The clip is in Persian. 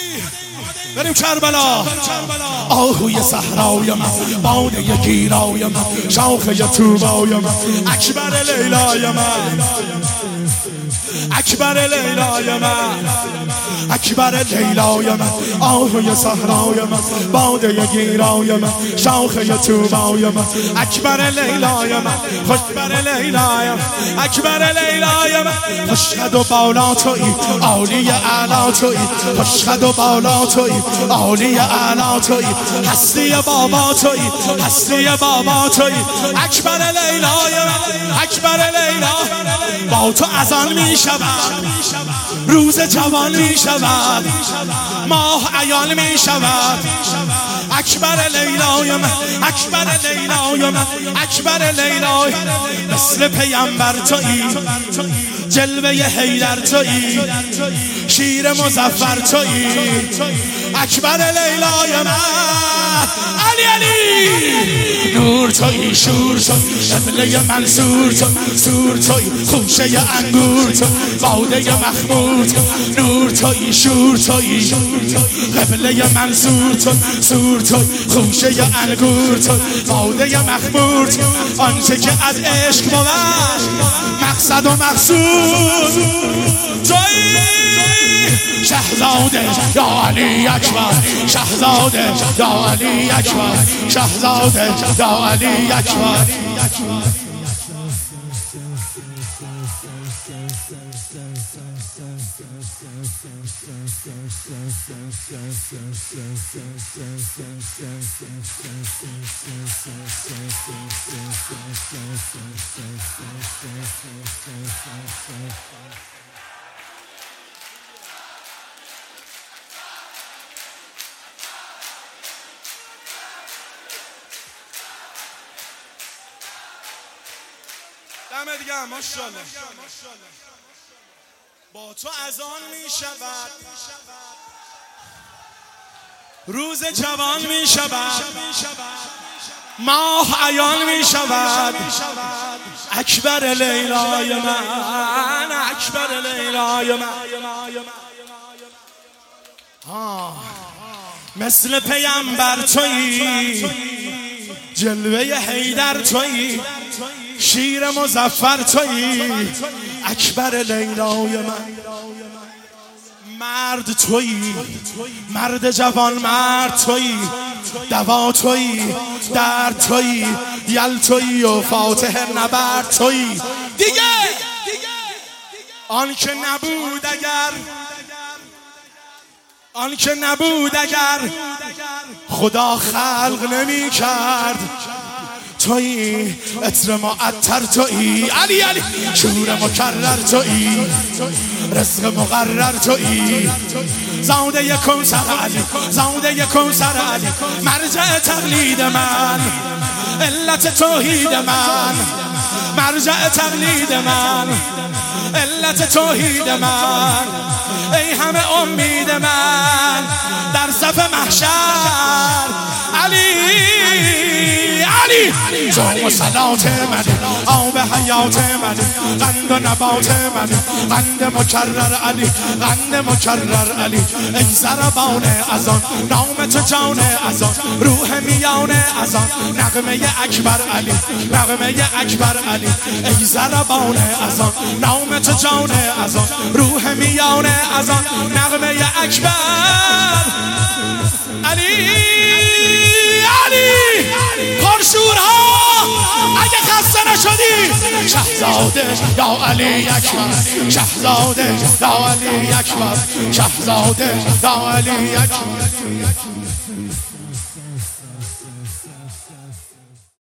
بریم کربلا. آهوی صحرای من، باده گیرای من، شاخه طوبای من، اکبر لیلای من، اکبر لیلای من، اکبر لیلای من. آهوی صحرای من، باده گیرای من، شاخه طوبای من، اکبر لیلای من، خوشبر لیلای من، اکبر لیلای من. خوشقد و بالا تویی، عالی اعلی تویی، خوشقد و بالا تویی، عالی اعلی تویی، هستی بابا تویی، هستی بابا تویی، اکبر لیلای من، اکبر لیلا. با تو اذان می شود، روز جوان می شود، ماه عیان می شود، اکبر لیلای من، اکبر لیلای من، اکبر لیلای. مثل پیامبر تویی، جلوه حیدر تویی، شیر مظفر تویی، اکبر لیلای من، علی علی. نور تویی، شور تویی، قبله منصور تویی، سور تویی، خوشه انگور تویی، باده مخمور تویی، نور تویی، شور تویی، قبله منصور تویی، سور تویی، خوشه انگور تویی، باده مخمور تویی. آنچه که از عشق بود مقصد و مقصود تویی، شهزاده یا علی اکبر، شهزاده یا علی اکبر، شهزاده یا علی اکبر. دمت گرم، ماشاءالله. با تو اذان می شود، روز جوان می شود، ماه عیان می شود، اکبر لیلای من، اکبر لیلای من. مثل پیامبر تویی، جلوه حیدر تویی، شیر مظفر تویی، اکبر لیلای من. مرد تویی، مرد جوان مرد تویی، دوا تویی، درد تویی، یل تویی و فاتح نبرد تویی. دیگه آن که نبود اگر، آن که نبود اگر خدا خلق نمی کرد تویی، عطر معطر تویی، علی علی. شور مکرر تویی، رزق مقرر تویی، زاده کوثر علی، زاده کوثر علی. مرجع تقلید من، علت توحید من، مرجع تقلید من، علت توحید من، ای همه امید من در صف محشر. علی علی، جام و صلات من، آب حیات من، قند و نبات من، قند مکرر علی، قند مکرر علی. ای ضربان اذان، نام تو جان اذان، روح میان اذان، نغمه اکبر علی، نغمه اکبر علی. ای ضربان اذان، نام تو جان اذان، روح میان اذان، نغمه اکبر علی علی. پرشورها اگه خسته نشدی، شهزاده یا علی اکبر، شهزاده یا علی اکبر، شهزاده یا علی اکبر.